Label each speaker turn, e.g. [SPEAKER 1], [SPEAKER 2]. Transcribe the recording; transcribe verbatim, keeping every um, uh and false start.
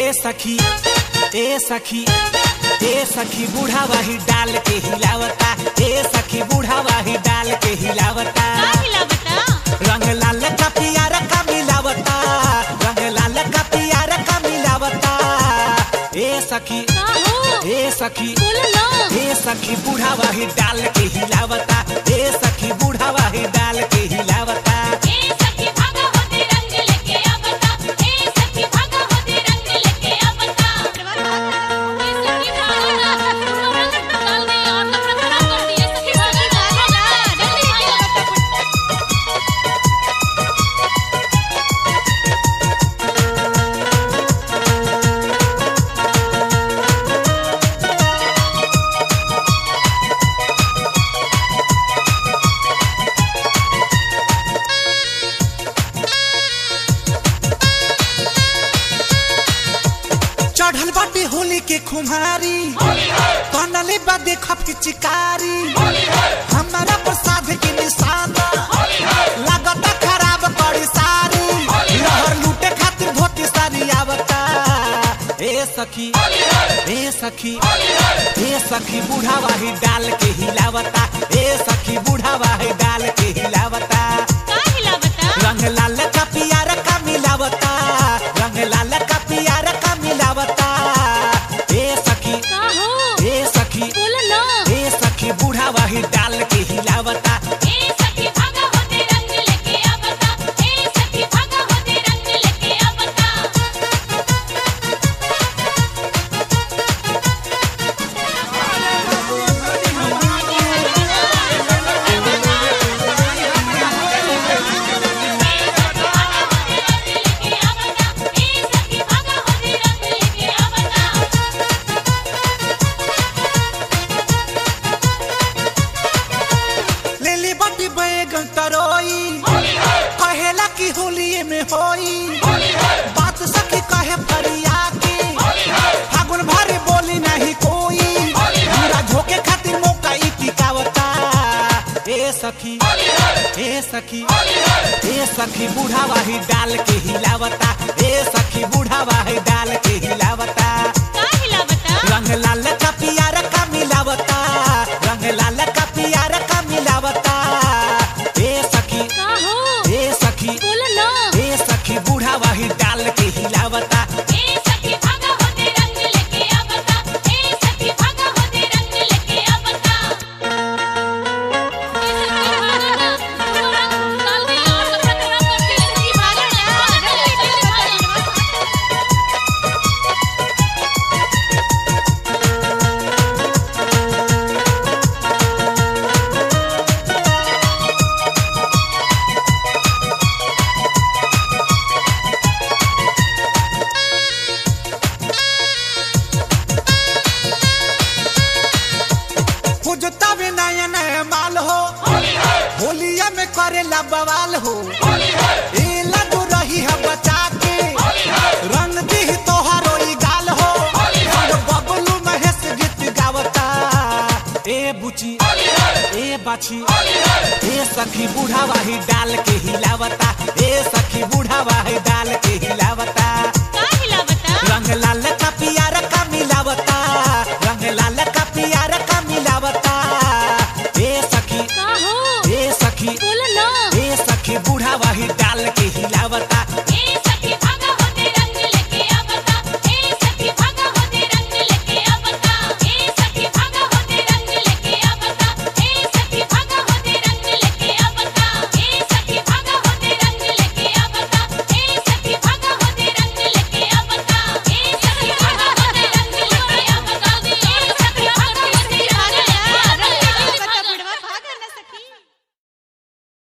[SPEAKER 1] ए सखी ए सखी ए सखी बूढ़ावा ही डाल के हिलावता। ए सखी बूढ़ावा ही डाल के हिलावता।
[SPEAKER 2] का हिलावता?
[SPEAKER 1] रंग लाल का पियारा का मिलावता। रंग लाल का पियारा का मिलावता। ए सखी
[SPEAKER 2] का हो?
[SPEAKER 1] ए सखी
[SPEAKER 2] बोल लो।
[SPEAKER 1] ए सखी बूढ़ावा ही डाल के हिलावता। ए सखी बूढ़ावा ही डाल के हिलावता।
[SPEAKER 2] ए सखी भागा होते रंग लेके आवता। ए सखी भागा होते रंग लेके आवता। ए सखी भागा रंग डाल दे और नफरत खराब कर दी। ए सखी भागा भागा जल्दी
[SPEAKER 1] चढ़ल बाटे होली के खुमारी कनले बा देखब की चिकारी हमारा प्रसाद के निशाना लागता खराब पड़ी सारी लहर लूटे खातिर धोती सारी आवता। ए सखी ए सखी ए सखी बूढ़ावा ही डाल के हिलावता। ए सखी बूढ़ावा ही डाल के हिलावता।
[SPEAKER 2] का हिलावता?
[SPEAKER 1] रंग लाल का पियारा का मिलावता। रंग लाल का पियारा का मिलावता। ए सखी
[SPEAKER 2] का हो?
[SPEAKER 1] ए सखी
[SPEAKER 2] बोल लो।
[SPEAKER 1] ए सखी बूढ़ावा ही डाल के हिलावता।
[SPEAKER 2] ए सखी भागा होते रंग लेके आवता। ए सखी भागा होते रंग लेके आवता।
[SPEAKER 1] लेली बटी बैगन तरोई कहेला की होली में होई बात सखी कहे फरिया के फागुन भरे बोली नहीं कोई पूरा झोंके खातिर मौका ई टिकावता। ए सखी ए सखी ए सखी बूढ़ावा ही डाल के हिलावता। ए सखी बूढ़ावा ही डाल के हिलावता।
[SPEAKER 2] का हिलावता?
[SPEAKER 1] रंग लाल का पियारा का मिलावता। रंग लाल का पियारा का मिलावता। ए सखी
[SPEAKER 2] का हो?
[SPEAKER 1] ए सखी
[SPEAKER 2] बोल लो।
[SPEAKER 1] ए सखी बूढ़ावा ही डाल के हिलावता।
[SPEAKER 2] ए सखी भागा होते रंग लेके आवता। ए सखी भागा होते रंग लेके आवता। ए सखी भागा रंग डाल दे और नफरत खराब कर दी। ए सखी भागा जल्दी भागा।
[SPEAKER 1] खोजता वे नया नया माल हो होलिया में करेला बवाल हो। ए लगो रही है बचा के रंग दी तोहरो ई गाल हो। और बबलू महेश गीत गावता। ए बुची ए बाछी ए सखी बूढ़ावा ही डाल के हिलावता। ए सखी बूढ़ावा ही डाल के हिलावता।